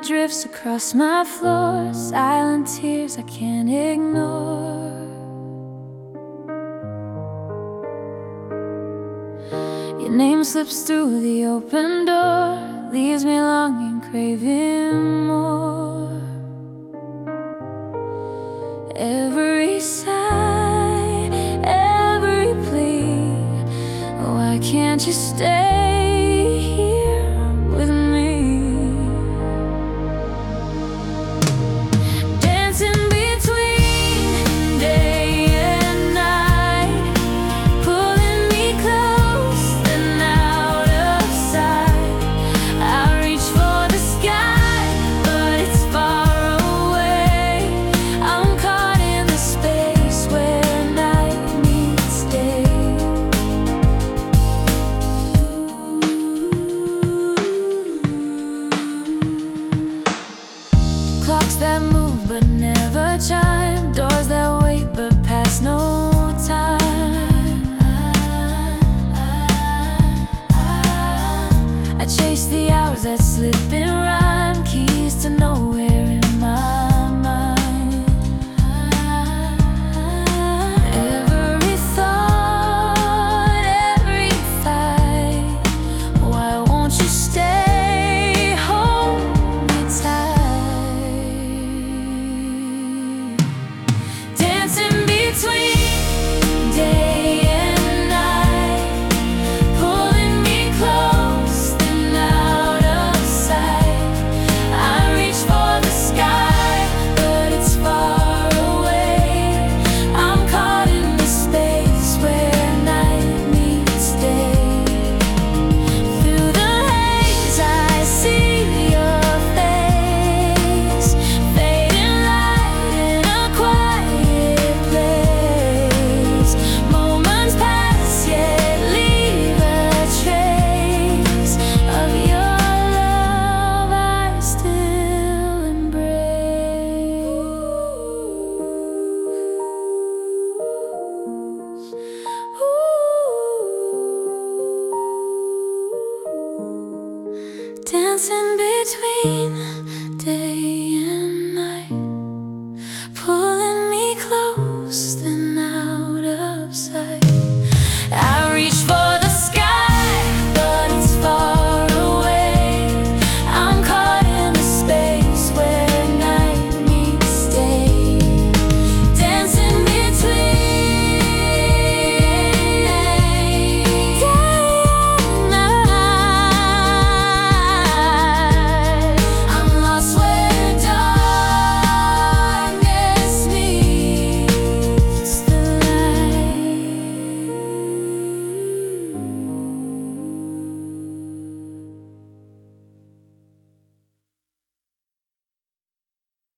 drifts across my floor, silent tears I can't ignore. Your name slips through the open door, leaves me longing, craving more. Every sigh, every plea, why can't you stay here with me? Dancing between day and night, pulling me close and out of sight. I reach for the sky, but it's far away. I'm caught in the space where night meets day. Clocks that move but never chime, doors that wait but pass no time. I chase the hours that slip and ride.